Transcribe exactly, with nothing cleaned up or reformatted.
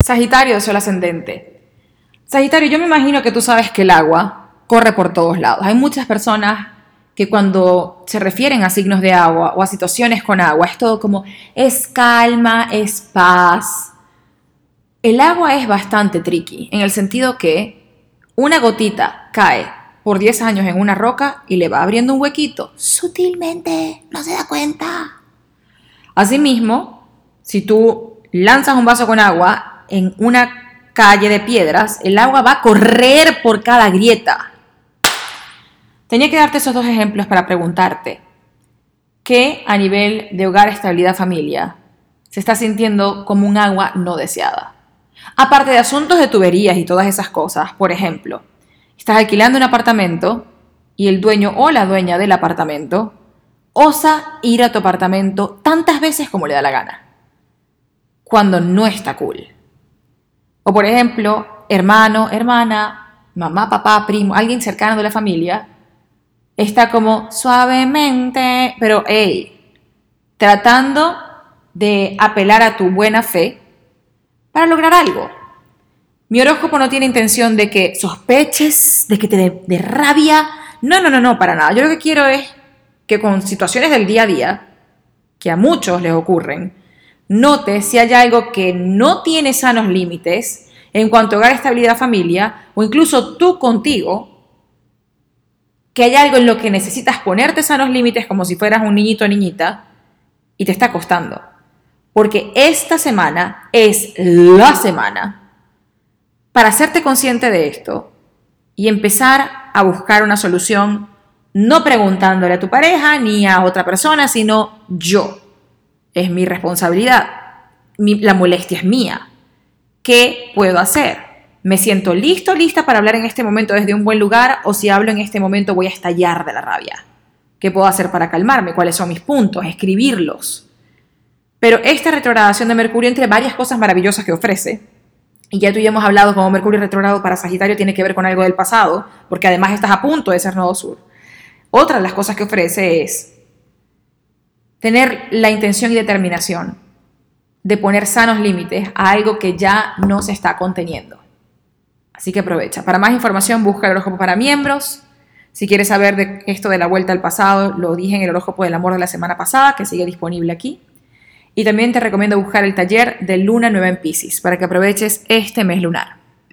Sagitario de sol ascendente. Sagitario, yo me imagino que tú sabes que el agua corre por todos lados. Hay muchas personas que cuando se refieren a signos de agua o a situaciones con agua, es todo como, es calma, es paz. El agua es bastante tricky, en el sentido que una gotita cae por diez años en una roca y le va abriendo un huequito. Sutilmente, no se da cuenta. Asimismo, si tú lanzas un vaso con agua en una calle de piedras, el agua va a correr por cada grieta. Tenía que darte esos dos ejemplos para preguntarte qué a nivel de hogar, estabilidad, familia se está sintiendo como un agua no deseada. Aparte de asuntos de tuberías y todas esas cosas, por ejemplo, estás alquilando un apartamento y el dueño o la dueña del apartamento osa ir a tu apartamento tantas veces como le da la gana, cuando no está cool. O por ejemplo, hermano, hermana, mamá, papá, primo, alguien cercano de la familia, está como suavemente, pero hey, tratando de apelar a tu buena fe para lograr algo. Mi horóscopo no tiene intención de que sospeches, de que te dé de rabia. No, no, no, no, para nada. Yo lo que quiero es que con situaciones del día a día, que a muchos les ocurren, notes si hay algo que no tiene sanos límites en cuanto a hogar, estabilidad, familia, o incluso tú contigo, que hay algo en lo que necesitas ponerte sanos límites como si fueras un niñito o niñita y te está costando. Porque esta semana es la semana para hacerte consciente de esto y empezar a buscar una solución, no preguntándole a tu pareja ni a otra persona, sino yo. Es mi responsabilidad. Mi, la molestia es mía. ¿Qué puedo hacer? ¿Me siento listo, lista para hablar en este momento desde un buen lugar? ¿O si hablo en este momento voy a estallar de la rabia? ¿Qué puedo hacer para calmarme? ¿Cuáles son mis puntos? Escribirlos. Pero esta retrogradación de Mercurio, entre varias cosas maravillosas que ofrece, y ya tú y yo hemos hablado cómo Mercurio retrógrado para Sagitario tiene que ver con algo del pasado, porque además estás a punto de ser nodo sur. Otra de las cosas que ofrece es tener la intención y determinación de poner sanos límites a algo que ya no se está conteniendo. Así que aprovecha. Para más información, busca el horóscopo para miembros. Si quieres saber de esto de la vuelta al pasado, lo dije en el horóscopo del amor de la semana pasada, que sigue disponible aquí. Y también te recomiendo buscar el taller de Luna Nueva en Piscis para que aproveches este mes lunar.